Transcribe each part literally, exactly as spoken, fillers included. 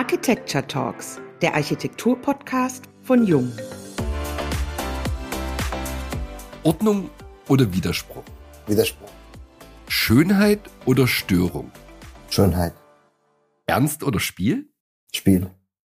Architecture Talks, der Architektur-Podcast von Jung. Ordnung oder Widerspruch? Widerspruch. Schönheit oder Störung? Schönheit. Ernst oder Spiel? Spiel.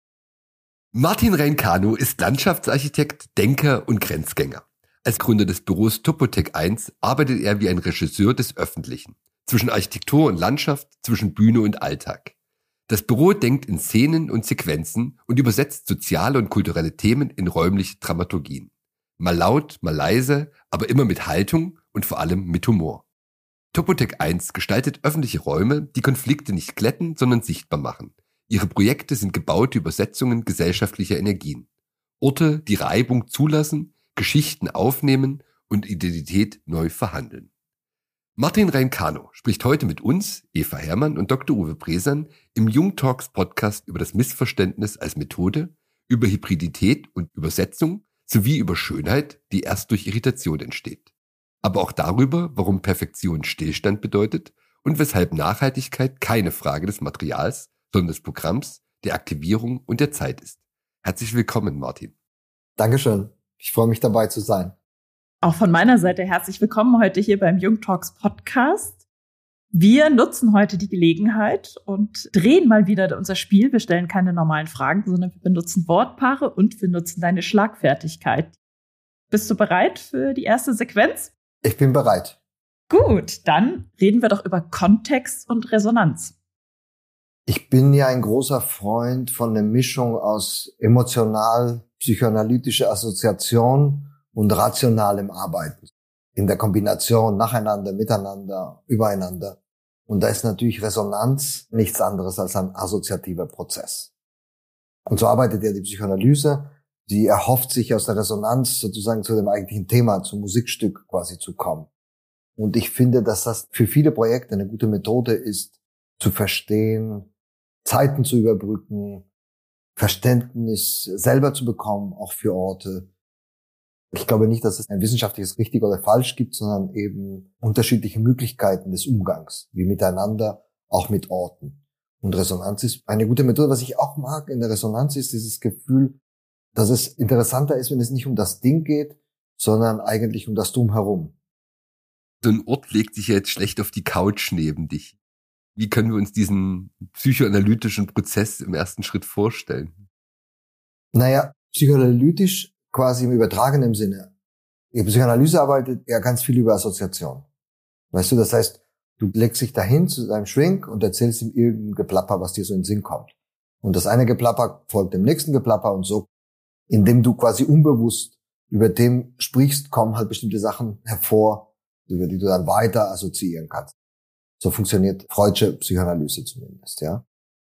Martin Reincano ist Landschaftsarchitekt, Denker und Grenzgänger. Als Gründer des Büros Topotec eins arbeitet er wie ein Regisseur des Öffentlichen. Zwischen Architektur und Landschaft, zwischen Bühne und Alltag. Das Büro denkt in Szenen und Sequenzen und übersetzt soziale und kulturelle Themen in räumliche Dramaturgien. Mal laut, mal leise, aber immer mit Haltung und vor allem mit Humor. Topotec eins gestaltet öffentliche Räume, die Konflikte nicht glätten, sondern sichtbar machen. Ihre Projekte sind gebaute Übersetzungen gesellschaftlicher Energien. Orte, die Reibung zulassen, Geschichten aufnehmen und Identität neu verhandeln. Martin Reincano spricht heute mit uns, Eva Herrmann und Doktor Uwe Bresan, im Jung Talks Podcast über das Missverständnis als Methode, über Hybridität und Übersetzung sowie über Schönheit, die erst durch Irritation entsteht. Aber auch darüber, warum Perfektion Stillstand bedeutet und weshalb Nachhaltigkeit keine Frage des Materials, sondern des Programms, der Aktivierung und der Zeit ist. Herzlich willkommen, Martin. Dankeschön. Ich freue mich, dabei zu sein. Auch von meiner Seite herzlich willkommen heute hier beim Jung Talks Podcast. Wir nutzen heute die Gelegenheit und drehen mal wieder unser Spiel. Wir stellen keine normalen Fragen, sondern wir benutzen Wortpaare und wir nutzen deine Schlagfertigkeit. Bist du bereit für die erste Sequenz? Ich bin bereit. Gut, dann reden wir doch über Kontext und Resonanz. Ich bin ja ein großer Freund von der Mischung aus emotional-psychoanalytischer Assoziation und rationalem Arbeiten. In der Kombination nacheinander, miteinander, übereinander. Und da ist natürlich Resonanz nichts anderes als ein assoziativer Prozess. Und so arbeitet ja die Psychoanalyse. Sie erhofft sich aus der Resonanz sozusagen zu dem eigentlichen Thema, zum Musikstück quasi zu kommen. Und ich finde, dass das für viele Projekte eine gute Methode ist, zu verstehen, Zeiten zu überbrücken, Verständnis selber zu bekommen, auch für Orte. Ich glaube nicht, dass es ein wissenschaftliches richtig oder falsch gibt, sondern eben unterschiedliche Möglichkeiten des Umgangs, wie miteinander, auch mit Orten. Und Resonanz ist eine gute Methode. Was ich auch mag in der Resonanz ist dieses Gefühl, dass es interessanter ist, wenn es nicht um das Ding geht, sondern eigentlich um das Drumherum. So ein Ort legt sich ja jetzt schlecht auf die Couch neben dich. Wie können wir uns diesen psychoanalytischen Prozess im ersten Schritt vorstellen? Naja, psychoanalytisch quasi im übertragenen Sinne. Die Psychoanalyse arbeitet ja ganz viel über Assoziation. Weißt du, das heißt, du legst dich dahin zu deinem Shrink und erzählst ihm irgendein Geplapper, was dir so in den Sinn kommt. Und das eine Geplapper folgt dem nächsten Geplapper und so. Indem du quasi unbewusst über dem sprichst, kommen halt bestimmte Sachen hervor, über die du dann weiter assoziieren kannst. So funktioniert Freudsche Psychoanalyse zumindest, ja.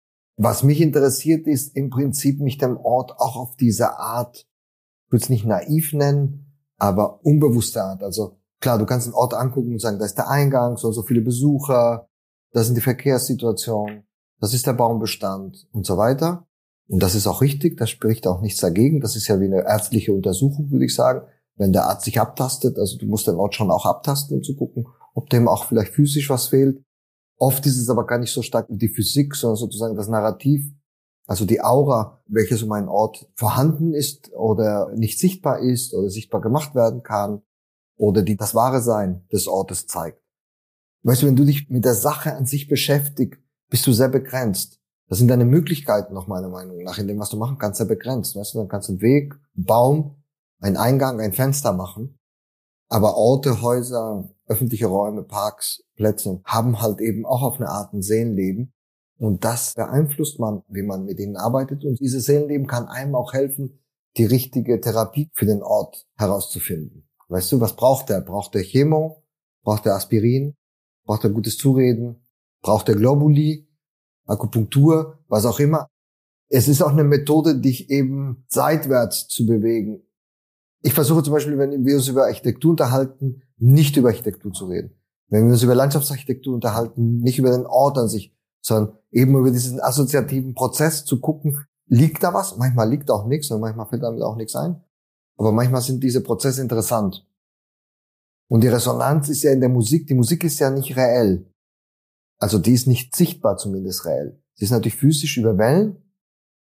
Was mich interessiert, ist im Prinzip, mich dem Ort auch auf diese Art, ich würde es nicht naiv nennen, aber unbewusste Art. Also klar, du kannst einen Ort angucken und sagen, da ist der Eingang, so und so viele Besucher, da sind die Verkehrssituationen, das ist der Baumbestand und so weiter. Und das ist auch richtig, da spricht auch nichts dagegen. Das ist ja wie eine ärztliche Untersuchung, würde ich sagen. Wenn der Arzt sich abtastet, also du musst den Ort schon auch abtasten, um zu gucken, ob dem auch vielleicht physisch was fehlt. Oft ist es aber gar nicht so stark wie die Physik, sondern sozusagen das Narrativ, also die Aura, welches um einen Ort vorhanden ist oder nicht sichtbar ist oder sichtbar gemacht werden kann oder die das wahre Sein des Ortes zeigt. Weißt du, wenn du dich mit der Sache an sich beschäftigst, bist du sehr begrenzt. Das sind deine Möglichkeiten noch meiner Meinung nach, in dem, was du machen kannst, sehr begrenzt. Weißt du, dann kannst du einen Weg, einen Baum, einen Eingang, ein Fenster machen. Aber Orte, Häuser, öffentliche Räume, Parks, Plätze haben halt eben auch auf eine Art ein Seelenleben. Und das beeinflusst man, wie man mit ihnen arbeitet. Und dieses Seelenleben kann einem auch helfen, die richtige Therapie für den Ort herauszufinden. Weißt du, was braucht er? Braucht er Chemo? Braucht er Aspirin? Braucht er gutes Zureden? Braucht er Globuli? Akupunktur? Was auch immer. Es ist auch eine Methode, dich eben seitwärts zu bewegen. Ich versuche zum Beispiel, wenn wir uns über Architektur unterhalten, nicht über Architektur zu reden. Wenn wir uns über Landschaftsarchitektur unterhalten, nicht über den Ort an sich, sondern eben über diesen assoziativen Prozess zu gucken, liegt da was? Manchmal liegt auch nichts und manchmal fällt damit auch nichts ein. Aber manchmal sind diese Prozesse interessant. Und die Resonanz ist ja in der Musik, die Musik ist ja nicht reell. Also die ist nicht sichtbar zumindest reell. Sie ist natürlich physisch über Wellen,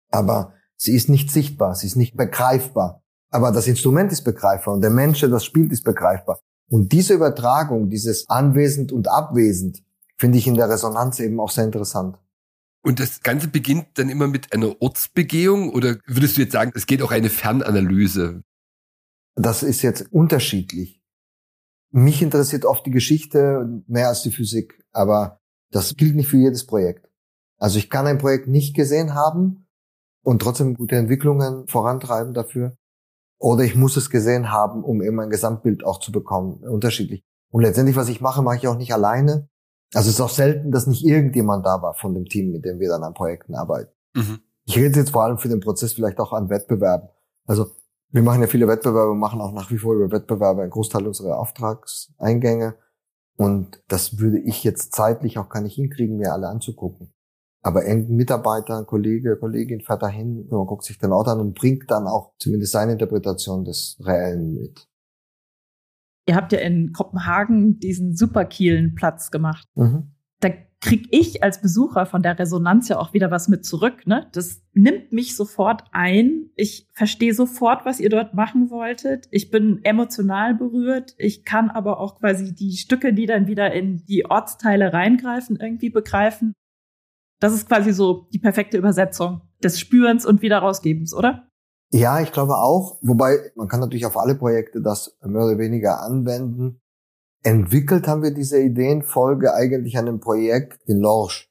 aber sie ist nicht sichtbar, sie ist nicht begreifbar. Aber das Instrument ist begreifbar und der Mensch, der das spielt, ist begreifbar. Und diese Übertragung, dieses Anwesend und Abwesend, finde ich in der Resonanz eben auch sehr interessant. Und das Ganze beginnt dann immer mit einer Ortsbegehung oder würdest du jetzt sagen, es geht auch eine Fernanalyse? Das ist jetzt unterschiedlich. Mich interessiert oft die Geschichte mehr als die Physik, aber das gilt nicht für jedes Projekt. Also ich kann ein Projekt nicht gesehen haben und trotzdem gute Entwicklungen vorantreiben dafür. Oder ich muss es gesehen haben, um eben ein Gesamtbild auch zu bekommen. Unterschiedlich. Und letztendlich, was ich mache, mache ich auch nicht alleine. Also es ist auch selten, dass nicht irgendjemand da war von dem Team, mit dem wir dann an Projekten arbeiten. Mhm. Ich rede jetzt vor allem für den Prozess vielleicht auch an Wettbewerben. Also wir machen ja viele Wettbewerbe, machen auch nach wie vor über Wettbewerbe einen Großteil unserer Auftragseingänge. Und das würde ich jetzt zeitlich auch gar nicht hinkriegen, mir alle anzugucken. Aber irgendein Mitarbeiter, Kollege, Kollegin fährt dahin, man guckt sich den Ort an und bringt dann auch zumindest seine Interpretation des Reellen mit. Ihr habt ja in Kopenhagen diesen Superkielen-Platz gemacht. Mhm. Da krieg ich als Besucher von der Resonanz ja auch wieder was mit zurück, ne? Das nimmt mich sofort ein. Ich verstehe sofort, was ihr dort machen wolltet. Ich bin emotional berührt. Ich kann aber auch quasi die Stücke, die dann wieder in die Ortsteile reingreifen, irgendwie begreifen. Das ist quasi so die perfekte Übersetzung des Spürens und wieder Rausgebens, oder? Ja, ich glaube auch. Wobei, man kann natürlich auf alle Projekte das mehr oder weniger anwenden. Entwickelt haben wir diese Ideenfolge eigentlich an dem Projekt in Lorsch.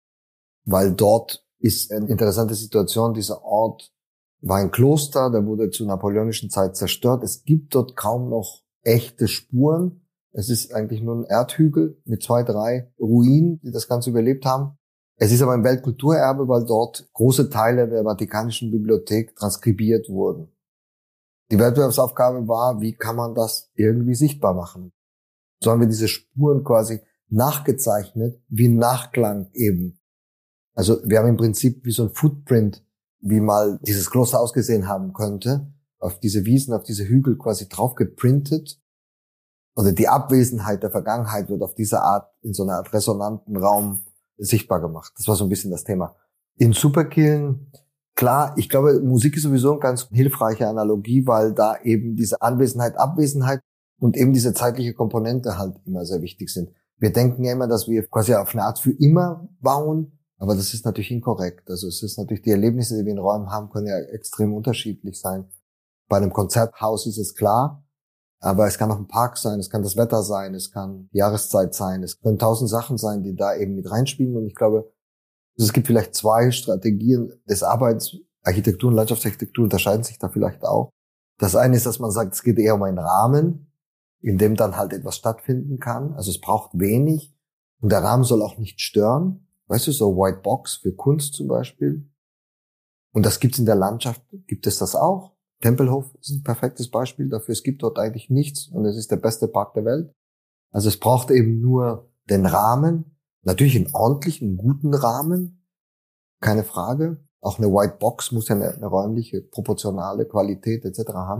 Weil dort ist eine interessante Situation. Dieser Ort war ein Kloster, der wurde zur napoleonischen Zeit zerstört. Es gibt dort kaum noch echte Spuren. Es ist eigentlich nur ein Erdhügel mit zwei, drei Ruinen, die das Ganze überlebt haben. Es ist aber ein Weltkulturerbe, weil dort große Teile der Vatikanischen Bibliothek transkribiert wurden. Die Wettbewerbsaufgabe war, wie kann man das irgendwie sichtbar machen? So haben wir diese Spuren quasi nachgezeichnet, wie Nachklang eben. Also wir haben im Prinzip wie so ein Footprint, wie mal dieses Kloster ausgesehen haben könnte, auf diese Wiesen, auf diese Hügel quasi drauf geprintet. Oder die Abwesenheit der Vergangenheit wird auf diese Art, in so einer Art resonanten Raum sichtbar gemacht. Das war so ein bisschen das Thema. In Superkielen, klar, ich glaube, Musik ist sowieso eine ganz hilfreiche Analogie, weil da eben diese Anwesenheit, Abwesenheit und eben diese zeitliche Komponente halt immer sehr wichtig sind. Wir denken ja immer, dass wir quasi auf eine Art für immer bauen, aber das ist natürlich inkorrekt. Also es ist natürlich, die Erlebnisse, die wir in Räumen haben, können ja extrem unterschiedlich sein. Bei einem Konzerthaus ist es klar, aber es kann auch ein Park sein, es kann das Wetter sein, es kann die Jahreszeit sein, es können tausend Sachen sein, die da eben mit reinspielen. Und ich glaube, es gibt vielleicht zwei Strategien des Arbeits. Architektur und Landschaftsarchitektur unterscheiden sich da vielleicht auch. Das eine ist, dass man sagt, es geht eher um einen Rahmen, in dem dann halt etwas stattfinden kann. Also es braucht wenig und der Rahmen soll auch nicht stören. Weißt du, so White Box für Kunst zum Beispiel. Und das gibt's in der Landschaft, gibt es das auch. Tempelhof ist ein perfektes Beispiel dafür. Es gibt dort eigentlich nichts und es ist der beste Park der Welt. Also es braucht eben nur den Rahmen, natürlich einen ordentlichen, guten Rahmen, keine Frage. Auch eine White Box muss ja eine, eine räumliche, proportionale Qualität et cetera haben.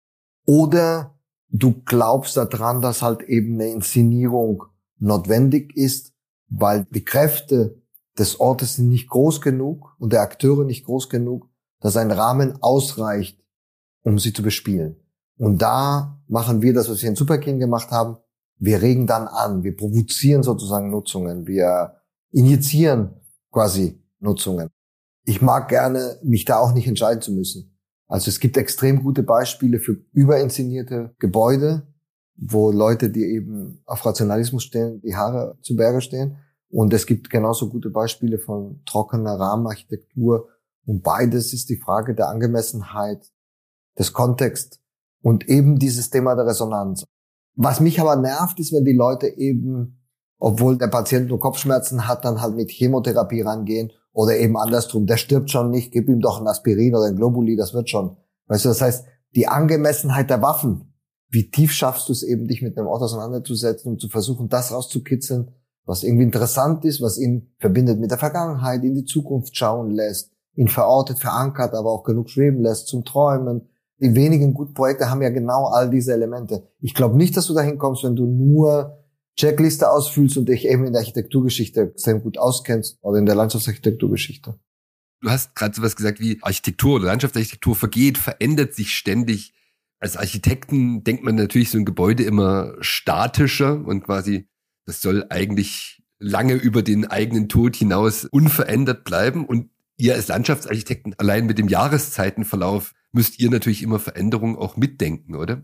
Oder du glaubst daran, dass halt eben eine Inszenierung notwendig ist, weil die Kräfte des Ortes sind nicht groß genug und der Akteure nicht groß genug, dass ein Rahmen ausreicht, um sie zu bespielen. Und da machen wir das, was wir in Superkielen gemacht haben. Wir regen dann an, wir provozieren sozusagen Nutzungen, wir injizieren quasi Nutzungen. Ich mag gerne, mich da auch nicht entscheiden zu müssen. Also es gibt extrem gute Beispiele für überinszenierte Gebäude, wo Leute, die eben auf Rationalismus stehen, die Haare zu Berge stehen. Und es gibt genauso gute Beispiele von trockener Rahmenarchitektur. Und beides ist die Frage der Angemessenheit, des Kontexts und eben dieses Thema der Resonanz. Was mich aber nervt, ist, wenn die Leute eben, obwohl der Patient nur Kopfschmerzen hat, dann halt mit Chemotherapie rangehen oder eben andersrum. Der stirbt schon nicht, gib ihm doch ein Aspirin oder ein Globuli, das wird schon. Weißt du, das heißt, die Angemessenheit der Waffen. Wie tief schaffst du es eben, dich mit einem Ort auseinanderzusetzen und zu versuchen, das rauszukitzeln, was irgendwie interessant ist, was ihn verbindet mit der Vergangenheit, in die Zukunft schauen lässt, ihn verortet, verankert, aber auch genug schweben lässt zum Träumen. Die wenigen guten Projekte haben ja genau all diese Elemente. Ich glaube nicht, dass du dahin kommst, wenn du nur Checkliste ausfüllst und dich eben in der Architekturgeschichte extrem gut auskennst oder in der Landschaftsarchitekturgeschichte. Du hast gerade sowas gesagt wie Architektur oder Landschaftsarchitektur vergeht, verändert sich ständig. Als Architekten denkt man natürlich so ein Gebäude immer statischer und quasi, das soll eigentlich lange über den eigenen Tod hinaus unverändert bleiben. Und ihr als Landschaftsarchitekten, allein mit dem Jahreszeitenverlauf, müsst ihr natürlich immer Veränderungen auch mitdenken, oder?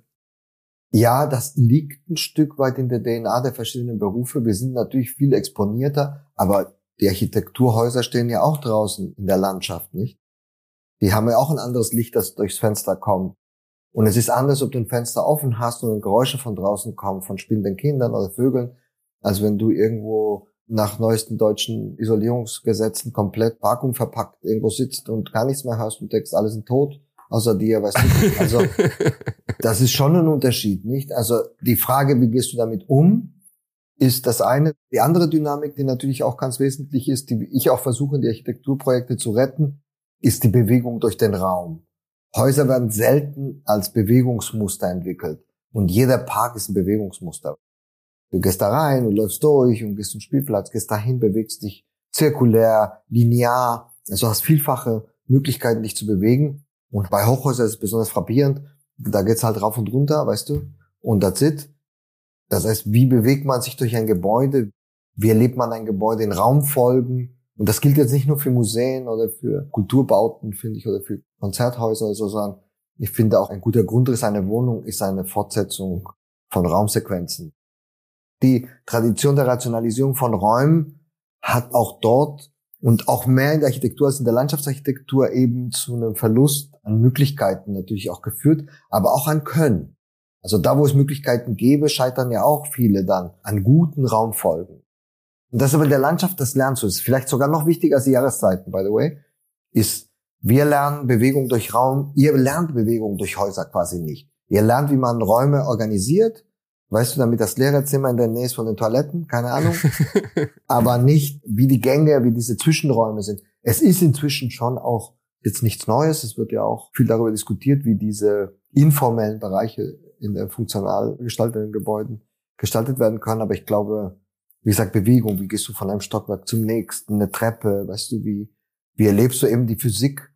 Ja, das liegt ein Stück weit in der D N A der verschiedenen Berufe. Wir sind natürlich viel exponierter, aber die Architekturhäuser stehen ja auch draußen in der Landschaft, nicht? Die haben ja auch ein anderes Licht, das durchs Fenster kommt. Und es ist anders, ob du ein Fenster offen hast und Geräusche von draußen kommen, von spielenden Kindern oder Vögeln, als wenn du irgendwo nach neuesten deutschen Isolierungsgesetzen komplett vakuumverpackt irgendwo sitzt und gar nichts mehr hast und denkst, alle sind tot, außer dir, weißt du. Also, das ist schon ein Unterschied, nicht? Also, die Frage, wie gehst du damit um, ist das eine. Die andere Dynamik, die natürlich auch ganz wesentlich ist, die ich auch versuche, in die Architekturprojekte zu retten, ist die Bewegung durch den Raum. Häuser werden selten als Bewegungsmuster entwickelt. Und jeder Park ist ein Bewegungsmuster. Du gehst da rein und läufst durch und gehst zum Spielplatz, gehst dahin, bewegst dich zirkulär, linear. Also hast vielfache Möglichkeiten, dich zu bewegen. Und bei Hochhäusern ist es besonders frappierend. Da geht's halt rauf und runter, weißt du. Und that's it. Das heißt, wie bewegt man sich durch ein Gebäude? Wie erlebt man ein Gebäude in Raumfolgen? Und das gilt jetzt nicht nur für Museen oder für Kulturbauten, finde ich, oder für Konzerthäuser oder so, sondern ich finde auch ein guter Grundriss einer Wohnung ist eine Fortsetzung von Raumsequenzen. Die Tradition der Rationalisierung von Räumen hat auch dort und auch mehr in der Architektur als in der Landschaftsarchitektur eben zu einem Verlust an Möglichkeiten natürlich auch geführt, aber auch an Können. Also da, wo es Möglichkeiten gäbe, scheitern ja auch viele dann an guten Raumfolgen. Und das aber in der Landschaft, das lernst du. Das ist vielleicht sogar noch wichtiger als die Jahreszeiten, by the way, ist, wir lernen Bewegung durch Raum, ihr lernt Bewegung durch Häuser quasi nicht. Ihr lernt, wie man Räume organisiert, weißt du, damit das Lehrerzimmer in der Nähe ist von den Toiletten, keine Ahnung, aber nicht, wie die Gänge, wie diese Zwischenräume sind. Es ist inzwischen schon auch jetzt nichts Neues, es wird ja auch viel darüber diskutiert, wie diese informellen Bereiche in den funktional gestalteten Gebäuden gestaltet werden können, aber ich glaube, wie gesagt, Bewegung, wie gehst du von einem Stockwerk zum nächsten, eine Treppe, weißt du, wie, wie erlebst du eben die Physik?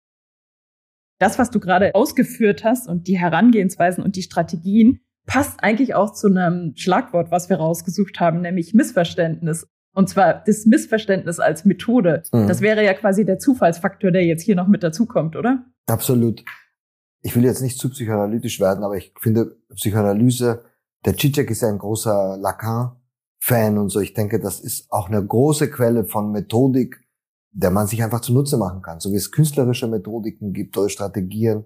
Das, was du gerade ausgeführt hast und die Herangehensweisen und die Strategien, passt eigentlich auch zu einem Schlagwort, was wir rausgesucht haben, nämlich Missverständnis. Und zwar das Missverständnis als Methode. Mhm. Das wäre ja quasi der Zufallsfaktor, der jetzt hier noch mit dazukommt, oder? Absolut. Ich will jetzt nicht zu psychoanalytisch werden, aber ich finde Psychoanalyse, der Zizek ist ja ein großer Lacan-Fan und so. Ich denke, das ist auch eine große Quelle von Methodik, der man sich einfach zunutze machen kann. So wie es künstlerische Methodiken gibt oder Strategien.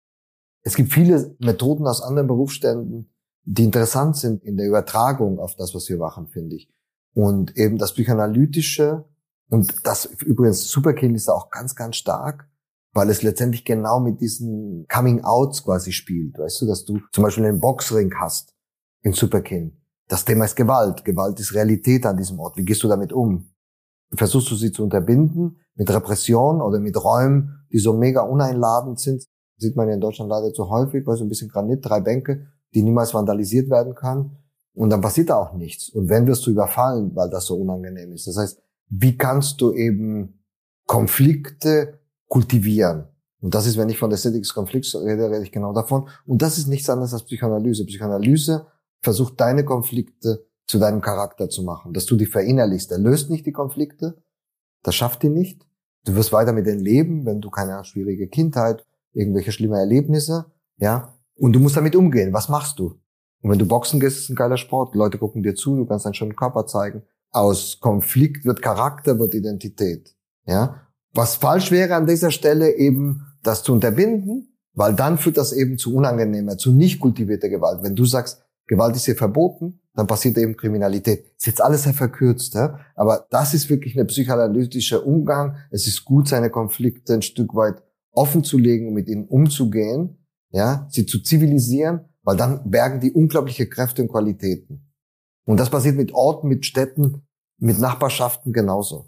Es gibt viele Methoden aus anderen Berufsständen, die interessant sind in der Übertragung auf das, was wir machen, finde ich. Und eben das Psychoanalytische, und das übrigens Superkind ist da auch ganz, ganz stark, weil es letztendlich genau mit diesen Coming-Outs quasi spielt. Weißt du, dass du zum Beispiel einen Boxring hast in Superkind. Das Thema ist Gewalt. Gewalt ist Realität an diesem Ort. Wie gehst du damit um? Versuchst du sie zu unterbinden mit Repression oder mit Räumen, die so mega uneinladend sind? Sieht man ja in Deutschland leider zu häufig, weil so ein bisschen Granit, drei Bänke, die niemals vandalisiert werden können. Und dann passiert da auch nichts. Und wenn wirst du überfallen, weil das so unangenehm ist. Das heißt, wie kannst du eben Konflikte kultivieren? Und das ist, wenn ich von der Ästhetik des Konflikts rede, rede ich genau davon. Und das ist nichts anderes als Psychoanalyse. Psychoanalyse versucht, deine Konflikte zu deinem Charakter zu machen, dass du die verinnerlichst. Er löst nicht die Konflikte, das schafft die nicht. Du wirst weiter mit denen leben, wenn du keine schwierige Kindheit, irgendwelche schlimme Erlebnisse, ja. Und du musst damit umgehen. Was machst du? Und wenn du Boxen gehst, ist ein geiler Sport. Leute gucken dir zu, du kannst deinen schönen Körper zeigen. Aus Konflikt wird Charakter, wird Identität, ja. Was falsch wäre an dieser Stelle eben, das zu unterbinden, weil dann führt das eben zu unangenehmer, zu nicht kultivierter Gewalt. Wenn du sagst, Gewalt ist hier verboten, dann passiert eben Kriminalität. Ist jetzt alles sehr verkürzt, ja? Aber das ist wirklich ein psychoanalytischer Umgang. Es ist gut, seine Konflikte ein Stück weit offen zu legen und mit ihnen umzugehen, ja, sie zu zivilisieren, weil dann bergen die unglaubliche Kräfte und Qualitäten. Und das passiert mit Orten, mit Städten, mit Nachbarschaften genauso.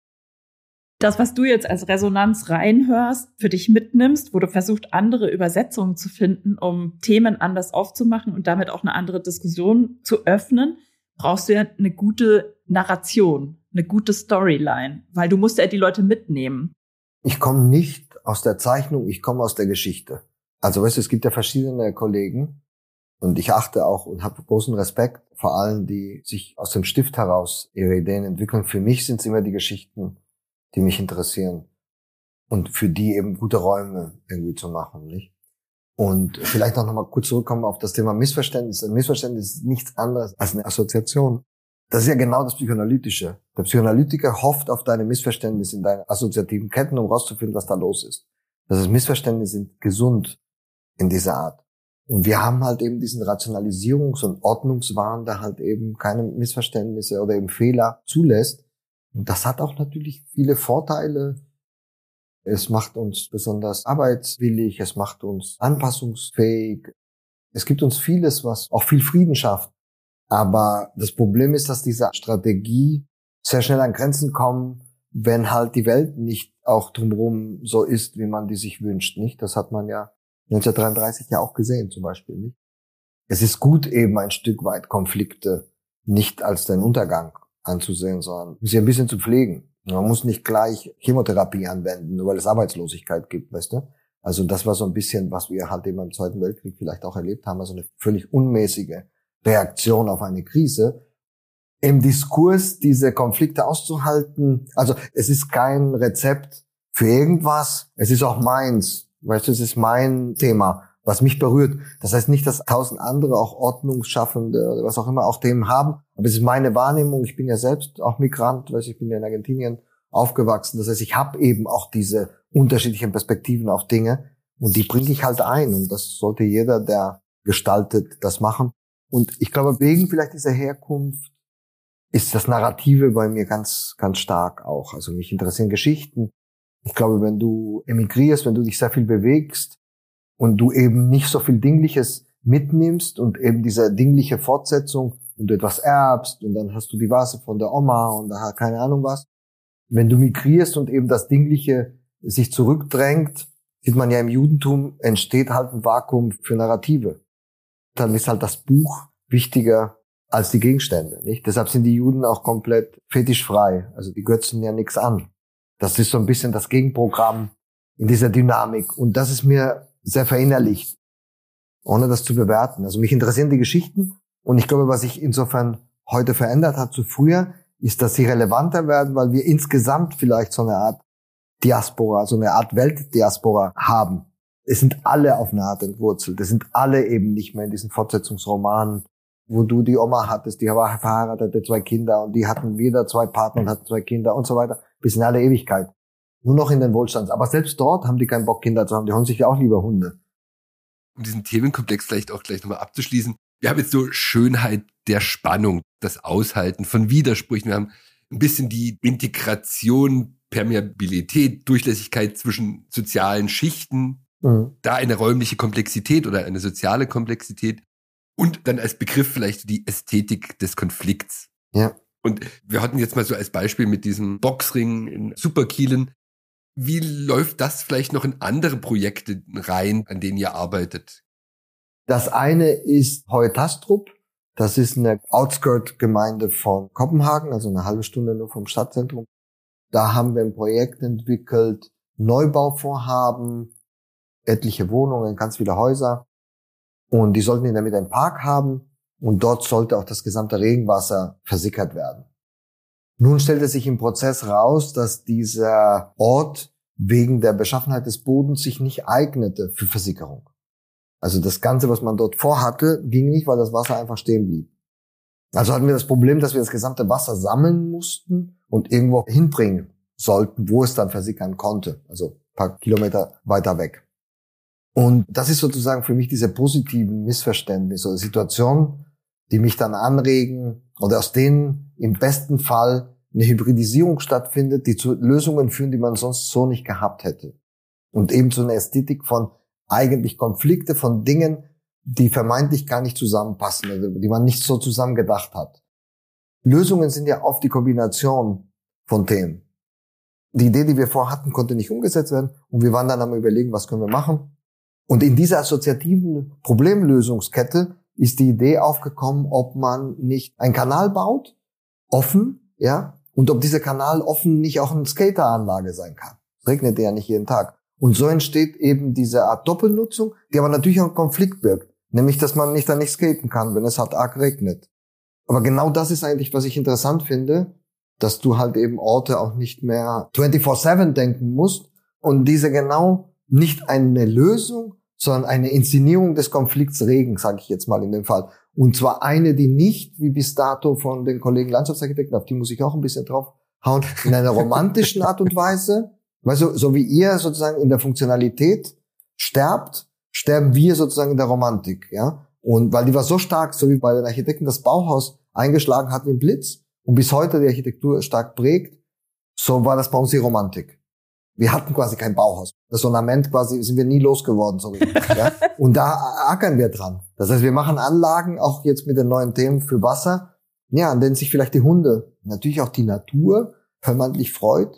Das, was du jetzt als Resonanz reinhörst, für dich mitnimmst, wo du versuchst, andere Übersetzungen zu finden, um Themen anders aufzumachen und damit auch eine andere Diskussion zu öffnen, brauchst du ja eine gute Narration, eine gute Storyline, weil du musst ja die Leute mitnehmen. Ich komme nicht aus der Zeichnung, ich komme aus der Geschichte. Also weißt du, es gibt ja verschiedene Kollegen und ich achte auch und habe großen Respekt vor allen, die sich aus dem Stift heraus ihre Ideen entwickeln. Für mich sind es immer die Geschichten, die mich interessieren und für die eben gute Räume irgendwie zu machen, nicht? Und vielleicht auch nochmal kurz zurückkommen auf das Thema Missverständnis. Ein Missverständnis ist nichts anderes als eine Assoziation. Das ist ja genau das Psychoanalytische. Der Psychoanalytiker hofft auf deine Missverständnisse in deinen assoziativen Ketten, um rauszufinden, was da los ist. Das heißt, Missverständnisse sind gesund in dieser Art. Und wir haben halt eben diesen Rationalisierungs- und Ordnungswahn, der halt eben keine Missverständnisse oder eben Fehler zulässt. Und das hat auch natürlich viele Vorteile. Es macht uns besonders arbeitswillig, es macht uns anpassungsfähig. Es gibt uns vieles, was auch viel Frieden schafft. Aber das Problem ist, dass diese Strategie sehr schnell an Grenzen kommt, wenn halt die Welt nicht auch drumherum so ist, wie man die sich wünscht, nicht? Das hat man ja neunzehnhundertdreiunddreißig ja auch gesehen, zum Beispiel, nicht? Es ist gut, eben ein Stück weit Konflikte nicht als den Untergang anzusehen, sondern sie ein bisschen zu pflegen. Man muss nicht gleich Chemotherapie anwenden, nur weil es Arbeitslosigkeit gibt, weißt du? Also das war so ein bisschen, was wir halt eben im Zweiten Weltkrieg vielleicht auch erlebt haben, also eine völlig unmäßige Reaktion auf eine Krise. Im Diskurs diese Konflikte auszuhalten, also es ist kein Rezept für irgendwas, es ist auch meins, weißt du, es ist mein Thema, was mich berührt. Das heißt nicht, dass tausend andere, auch Ordnungsschaffende oder was auch immer, auch Themen haben, aber es ist meine Wahrnehmung. Ich bin ja selbst auch Migrant, weißt du, ich bin ja in Argentinien aufgewachsen. Das heißt, ich habe eben auch diese unterschiedlichen Perspektiven auf Dinge und die bringe ich halt ein und das sollte jeder, der gestaltet, das machen. Und ich glaube, wegen vielleicht dieser Herkunft ist das Narrative bei mir ganz, ganz stark auch. Also mich interessieren Geschichten. Ich glaube, wenn du emigrierst, wenn du dich sehr viel bewegst und du eben nicht so viel Dingliches mitnimmst und eben diese dingliche Fortsetzung und du etwas erbst und dann hast du die Vase von der Oma und da keine Ahnung was. Wenn du migrierst und eben das Dingliche sich zurückdrängt, sieht man ja im Judentum, entsteht halt ein Vakuum für Narrative. Dann ist halt das Buch wichtiger als die Gegenstände, nicht? Deshalb sind die Juden auch komplett fetischfrei. Also die götzen ja nichts an. Das ist so ein bisschen das Gegenprogramm in dieser Dynamik. Und das ist mir sehr verinnerlicht, ohne das zu bewerten. Also mich interessieren die Geschichten. Und ich glaube, was sich insofern heute verändert hat zu früher, ist, dass sie relevanter werden, weil wir insgesamt vielleicht so eine Art Diaspora, so eine Art Weltdiaspora haben. Es sind alle auf eine Art entwurzelt. Es sind alle eben nicht mehr in diesen Fortsetzungsromanen, wo du die Oma hattest, die war verheiratet, hatte zwei Kinder und die hatten wieder zwei Partner und hatten zwei Kinder und so weiter, bis in alle Ewigkeit. Nur noch in den Wohlstands. Aber selbst dort haben die keinen Bock, Kinder zu haben. Die holen sich ja auch lieber Hunde. Um diesen Themenkomplex vielleicht auch gleich nochmal abzuschließen. Wir haben jetzt so Schönheit der Spannung, das Aushalten von Widersprüchen. Wir haben ein bisschen die Integration, Permeabilität, Durchlässigkeit zwischen sozialen Schichten. Mhm. Da eine räumliche Komplexität oder eine soziale Komplexität. Und dann als Begriff vielleicht die Ästhetik des Konflikts. Ja. Und wir hatten jetzt mal so als Beispiel mit diesem Boxring in Superkielen. Wie läuft das vielleicht noch in andere Projekte rein, an denen ihr arbeitet? Das eine ist Heu-Tastrup. Das ist eine Outskirt-Gemeinde von Kopenhagen, also eine halbe Stunde nur vom Stadtzentrum. Da haben wir ein Projekt entwickelt, Neubauvorhaben, etliche Wohnungen, ganz viele Häuser. Und die sollten in der Mitte einen Park haben und dort sollte auch das gesamte Regenwasser versickert werden. Nun stellte sich im Prozess raus, dass dieser Ort wegen der Beschaffenheit des Bodens sich nicht eignete für Versickerung. Also das Ganze, was man dort vorhatte, ging nicht, weil das Wasser einfach stehen blieb. Also hatten wir das Problem, dass wir das gesamte Wasser sammeln mussten und irgendwo hinbringen sollten, wo es dann versickern konnte. Also ein paar Kilometer weiter weg. Und das ist sozusagen für mich diese positiven Missverständnisse oder Situationen, die mich dann anregen oder aus denen im besten Fall eine Hybridisierung stattfindet, die zu Lösungen führen, die man sonst so nicht gehabt hätte. Und eben zu einer Ästhetik von eigentlich Konflikte, von Dingen, die vermeintlich gar nicht zusammenpassen, also die man nicht so zusammen gedacht hat. Lösungen sind ja oft die Kombination von Themen. Die Idee, die wir vorhatten, konnte nicht umgesetzt werden und wir waren dann am Überlegen, was können wir machen. Und in dieser assoziativen Problemlösungskette ist die Idee aufgekommen, ob man nicht einen Kanal baut, offen, ja, und ob dieser Kanal offen nicht auch eine Skateranlage sein kann. regnet ja nicht jeden Tag. Und so entsteht eben diese Art Doppelnutzung, die aber natürlich auch einen Konflikt birgt. Nämlich, dass man nicht dann nicht skaten kann, wenn es halt arg regnet. Aber genau das ist eigentlich, was ich interessant finde, dass du halt eben Orte auch nicht mehr vierundzwanzig sieben denken musst und diese genau nicht eine Lösung, sondern eine Inszenierung des Konflikts Regen, sage ich jetzt mal in dem Fall. Und zwar eine, die nicht, wie bis dato von den Kollegen Landschaftsarchitekten, auf die muss ich auch ein bisschen drauf hauen, in einer romantischen Art und Weise, weißt du, so wie ihr sozusagen in der Funktionalität sterbt, sterben wir sozusagen in der Romantik, ja. Und weil die war so stark, so wie bei den Architekten das Bauhaus eingeschlagen hat wie ein Blitz und bis heute die Architektur stark prägt, so war das bei uns die Romantik. Wir hatten quasi kein Bauhaus. Das Ornament quasi sind wir nie losgeworden, so richtig, ja. Und da ackern wir dran. Das heißt, wir machen Anlagen, auch jetzt mit den neuen Themen für Wasser, ja, an denen sich vielleicht die Hunde, natürlich auch die Natur vermeintlich freut.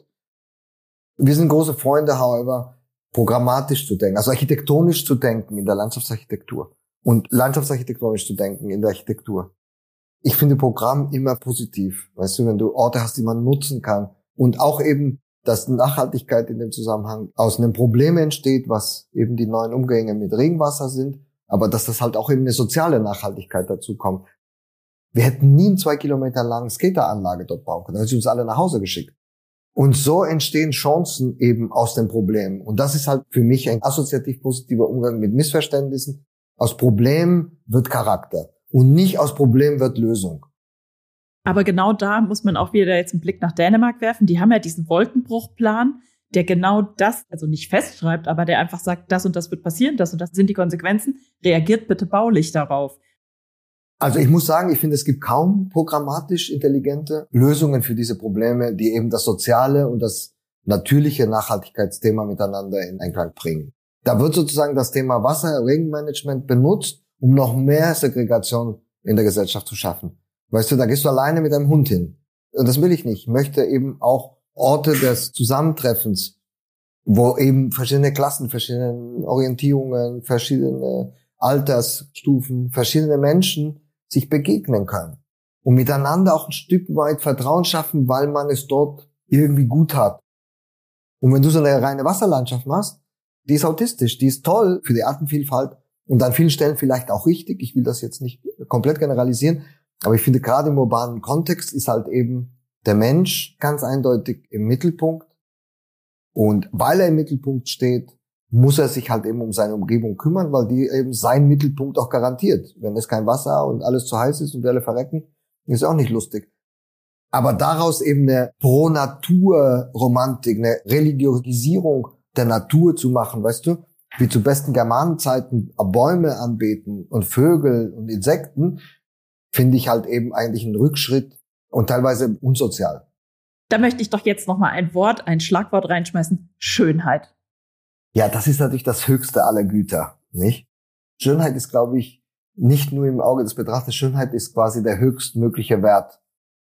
Wir sind große Freunde, however, programmatisch zu denken, also architektonisch zu denken in der Landschaftsarchitektur und landschaftsarchitektonisch zu denken in der Architektur. Ich finde Programm immer positiv, weißt du, wenn du Orte hast, die man nutzen kann und auch eben, dass Nachhaltigkeit in dem Zusammenhang aus einem Problem entsteht, was eben die neuen Umgänge mit Regenwasser sind, aber dass das halt auch eben eine soziale Nachhaltigkeit dazu kommt. Wir hätten nie einen zwei Kilometer langen Skateranlage dort bauen können, dann hätten sie uns alle nach Hause geschickt. Und so entstehen Chancen eben aus dem Problem. Und das ist halt für mich ein assoziativ positiver Umgang mit Missverständnissen. Aus Problem wird Charakter und nicht aus Problem wird Lösung. Aber genau da muss man auch wieder jetzt einen Blick nach Dänemark werfen. Die haben ja diesen Wolkenbruchplan, der genau das, also nicht festschreibt, aber der einfach sagt, das und das wird passieren, das und das sind die Konsequenzen. Reagiert bitte baulich darauf. Also ich muss sagen, ich finde, es gibt kaum programmatisch intelligente Lösungen für diese Probleme, die eben das soziale und das natürliche Nachhaltigkeitsthema miteinander in Einklang bringen. Da wird sozusagen das Thema Wasser, Regenmanagement benutzt, um noch mehr Segregation in der Gesellschaft zu schaffen. Weißt du, da gehst du alleine mit deinem Hund hin. Und das will ich nicht. Ich möchte eben auch Orte des Zusammentreffens, wo eben verschiedene Klassen, verschiedene Orientierungen, verschiedene Altersstufen, verschiedene Menschen sich begegnen können und miteinander auch ein Stück weit Vertrauen schaffen, weil man es dort irgendwie gut hat. Und wenn du so eine reine Wasserlandschaft machst, die ist autistisch, die ist toll für die Artenvielfalt und an vielen Stellen vielleicht auch richtig. Ich will das jetzt nicht komplett generalisieren, aber ich finde, gerade im urbanen Kontext ist halt eben der Mensch ganz eindeutig im Mittelpunkt. Und weil er im Mittelpunkt steht, muss er sich halt eben um seine Umgebung kümmern, weil die eben seinen Mittelpunkt auch garantiert. Wenn es kein Wasser und alles zu heiß ist und wir alle verrecken, ist auch nicht lustig. Aber daraus eben eine Pro-Natur-Romantik, eine Religiosisierung der Natur zu machen, weißt du, wie zu besten Germanenzeiten Bäume anbeten und Vögel und Insekten, finde ich halt eben eigentlich einen Rückschritt und teilweise unsozial. Da möchte ich doch jetzt noch mal ein Wort, ein Schlagwort reinschmeißen. Schönheit. Ja, das ist natürlich das höchste aller Güter, nicht? Schönheit ist, glaube ich, nicht nur im Auge des Betrachters. Schönheit ist quasi der höchstmögliche Wert.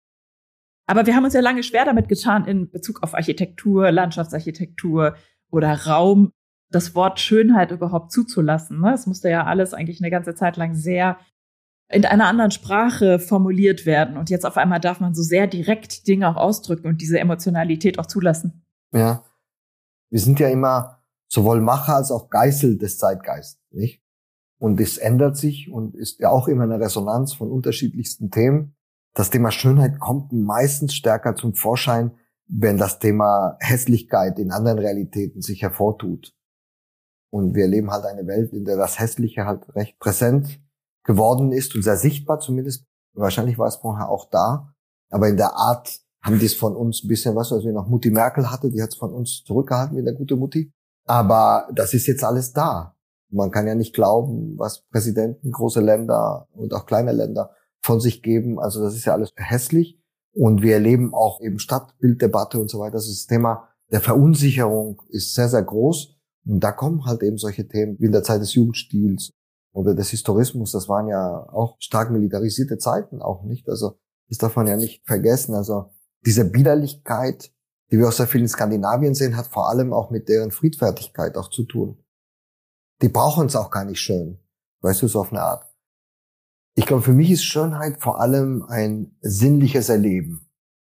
Aber wir haben uns ja lange schwer damit getan, in Bezug auf Architektur, Landschaftsarchitektur oder Raum, das Wort Schönheit überhaupt zuzulassen. Es musste ja alles eigentlich eine ganze Zeit lang sehr in einer anderen Sprache formuliert werden. Und jetzt auf einmal darf man so sehr direkt Dinge auch ausdrücken und diese Emotionalität auch zulassen. Ja, wir sind ja immer sowohl Macher als auch Geißel des Zeitgeistes, nicht? Und es ändert sich und ist ja auch immer eine Resonanz von unterschiedlichsten Themen. Das Thema Schönheit kommt meistens stärker zum Vorschein, wenn das Thema Hässlichkeit in anderen Realitäten sich hervortut. Und wir erleben halt eine Welt, in der das Hässliche halt recht präsent geworden ist und sehr sichtbar zumindest. Wahrscheinlich war es vorher auch da. Aber in der Art haben die es von uns ein bisschen, weißt du, als wir noch Mutti Merkel hatte, die hat es von uns zurückgehalten wie eine gute Mutti. Aber das ist jetzt alles da. Man kann ja nicht glauben, was Präsidenten, große Länder und auch kleine Länder von sich geben. Also das ist ja alles hässlich. Und wir erleben auch eben Stadtbilddebatte und so weiter. Das, ist das Thema der Verunsicherung ist sehr, sehr groß. Und da kommen halt eben solche Themen wie in der Zeit des Jugendstils oder des Historismus. Das waren ja auch stark militarisierte Zeiten auch nicht. Also das darf man ja nicht vergessen. Also diese Biederlichkeit, die wir auch sehr viel in Skandinavien sehen, hat vor allem auch mit deren Friedfertigkeit auch zu tun. Die brauchen es auch gar nicht schön, weißt du, so auf eine Art. Ich glaube, für mich ist Schönheit vor allem ein sinnliches Erleben.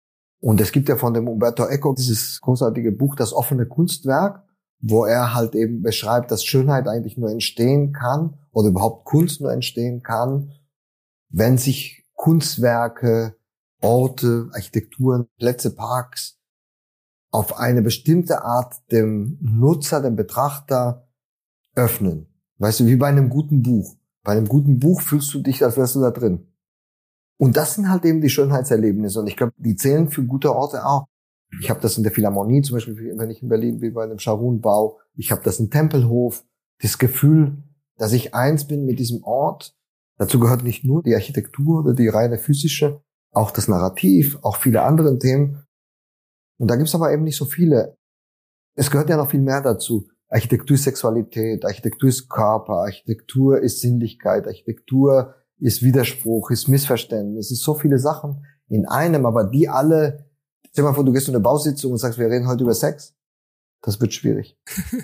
Und es gibt ja von dem Umberto Eco dieses großartige Buch, Das offene Kunstwerk, wo er halt eben beschreibt, dass Schönheit eigentlich nur entstehen kann oder überhaupt Kunst nur entstehen kann, wenn sich Kunstwerke, Orte, Architekturen, Plätze, Parks auf eine bestimmte Art dem Nutzer, dem Betrachter öffnen. Weißt du, wie bei einem guten Buch. Bei einem guten Buch fühlst du dich, als wärst du da drin. Und das sind halt eben die Schönheitserlebnisse. Und ich glaube, die zählen für gute Orte auch. Ich habe das in der Philharmonie, zum Beispiel, wenn ich in Berlin bin, bei einem Scharun-Bau. Ich habe das in Tempelhof. Das Gefühl, dass ich eins bin mit diesem Ort. Dazu gehört nicht nur die Architektur oder die reine physische, auch das Narrativ, auch viele andere Themen. Und da gibt's aber eben nicht so viele. Es gehört ja noch viel mehr dazu. Architektur ist Sexualität, Architektur ist Körper, Architektur ist Sinnlichkeit, Architektur ist Widerspruch, ist Missverständnis, ist so viele Sachen in einem, aber die alle, stell dir mal vor, du gehst in eine Bausitzung und sagst, wir reden heute über Sex. Das wird schwierig.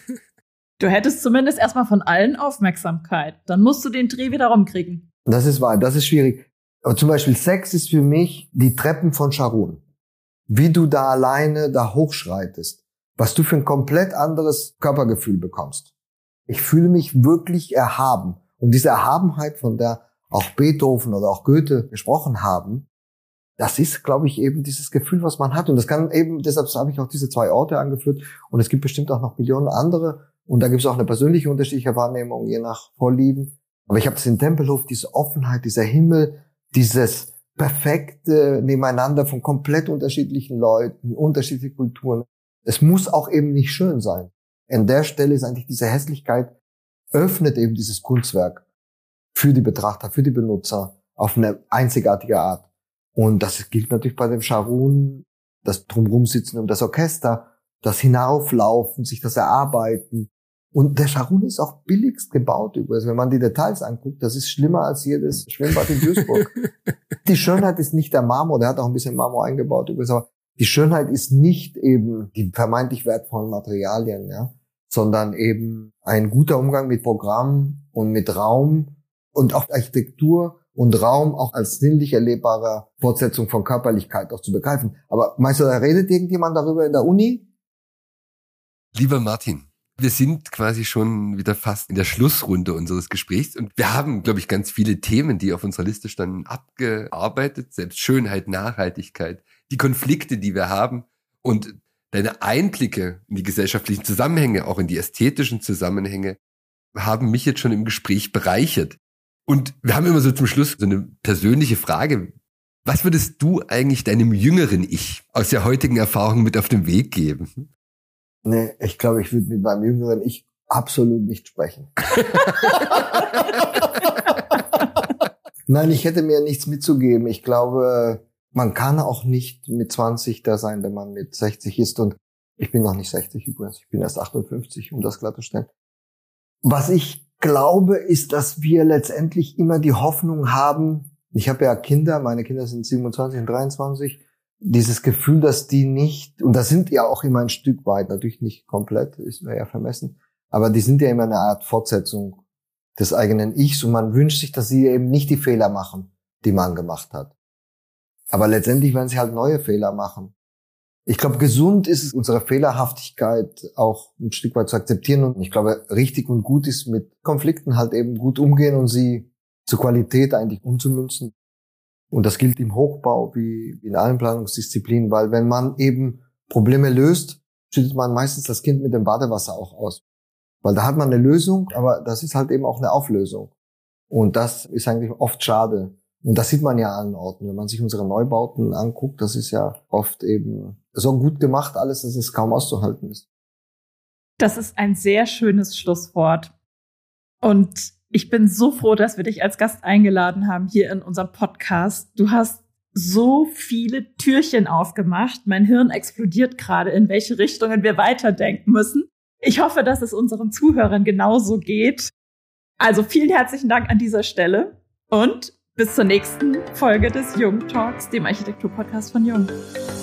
Du hättest zumindest erstmal von allen Aufmerksamkeit. Dann musst du den Dreh wieder rumkriegen. Das ist wahr, das ist schwierig. Aber zum Beispiel Sex ist für mich die Treppen von Scharun. Wie du da alleine da hochschreitest. Was du für ein komplett anderes Körpergefühl bekommst. Ich fühle mich wirklich erhaben. Und diese Erhabenheit, von der auch Beethoven oder auch Goethe gesprochen haben, das ist, glaube ich, eben dieses Gefühl, was man hat. Und das kann eben, deshalb habe ich auch diese zwei Orte angeführt. Und es gibt bestimmt auch noch Millionen andere. Und da gibt es auch eine persönliche unterschiedliche Wahrnehmung, je nach Vorlieben. Aber ich habe es in Tempelhof, diese Offenheit, dieser Himmel, dieses perfekte Nebeneinander von komplett unterschiedlichen Leuten, unterschiedliche Kulturen. Es muss auch eben nicht schön sein. An der Stelle ist eigentlich diese Hässlichkeit, öffnet eben dieses Kunstwerk für die Betrachter, für die Benutzer auf eine einzigartige Art. Und das gilt natürlich bei dem Scharun, das Drumherum sitzen um das Orchester, das Hinauflaufen, sich das Erarbeiten. Und der Scharun ist auch billigst gebaut übrigens. Wenn man die Details anguckt, das ist schlimmer als jedes Schwimmbad in Duisburg. Die Schönheit ist nicht der Marmor, der hat auch ein bisschen Marmor eingebaut übrigens, aber die Schönheit ist nicht eben die vermeintlich wertvollen Materialien, ja, sondern eben ein guter Umgang mit Programm und mit Raum und auch Architektur und Raum auch als sinnlich erlebbarer Fortsetzung von Körperlichkeit auch zu begreifen. Aber meinst du, da redet irgendjemand darüber in der Uni? Lieber Martin, wir sind quasi schon wieder fast in der Schlussrunde unseres Gesprächs und wir haben, glaube ich, ganz viele Themen, die auf unserer Liste standen, abgearbeitet. Selbst Schönheit, Nachhaltigkeit, die Konflikte, die wir haben und deine Einblicke in die gesellschaftlichen Zusammenhänge, auch in die ästhetischen Zusammenhänge, haben mich jetzt schon im Gespräch bereichert. Und wir haben immer so zum Schluss so eine persönliche Frage. Was würdest du eigentlich deinem jüngeren Ich aus der heutigen Erfahrung mit auf den Weg geben? Nee, ich glaube, ich würde mit meinem jüngeren Ich absolut nicht sprechen. Nein, ich hätte mir nichts mitzugeben. Ich glaube, man kann auch nicht mit zwanzig da sein, wenn man mit sechzig ist. Und ich bin noch nicht sechzig übrigens. Ich bin erst achtundfünfzig, um das klarzustellen. Was ich glaube, ist, dass wir letztendlich immer die Hoffnung haben, ich habe ja Kinder, meine Kinder sind siebenundzwanzig und dreiundzwanzig, dieses Gefühl, dass die nicht, und das sind ja auch immer ein Stück weit, natürlich nicht komplett, ist mir ja vermessen, aber die sind ja immer eine Art Fortsetzung des eigenen Ichs und man wünscht sich, dass sie eben nicht die Fehler machen, die man gemacht hat. Aber letztendlich werden sie halt neue Fehler machen. Ich glaube, gesund ist es, unsere Fehlerhaftigkeit auch ein Stück weit zu akzeptieren. Und ich glaube, richtig und gut ist, mit Konflikten halt eben gut umgehen und sie zur Qualität eigentlich umzumünzen. Und das gilt im Hochbau wie in allen Planungsdisziplinen, weil wenn man eben Probleme löst, schüttet man meistens das Kind mit dem Badewasser auch aus. Weil da hat man eine Lösung, aber das ist halt eben auch eine Auflösung. Und das ist eigentlich oft schade. Und das sieht man ja an allen Orten. Wenn man sich unsere Neubauten anguckt, das ist ja oft eben so gut gemacht alles, dass es kaum auszuhalten ist. Das ist ein sehr schönes Schlusswort. Und ich bin so froh, dass wir dich als Gast eingeladen haben hier in unserem Podcast. Du hast so viele Türchen aufgemacht. Mein Hirn explodiert gerade, in welche Richtungen wir weiterdenken müssen. Ich hoffe, dass es unseren Zuhörern genauso geht. Also vielen herzlichen Dank an dieser Stelle und bis zur nächsten Folge des Jung Talks, dem Architektur-Podcast von Jung.